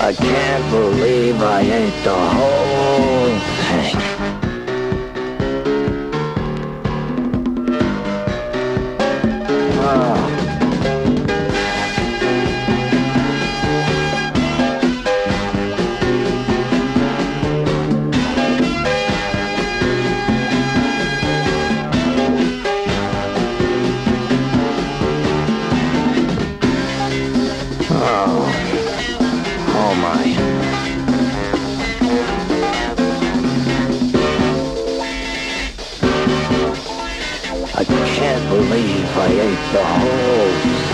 I can't believe I ate the whole thing. Oh. Oh. Oh my. I can't believe I ate the whole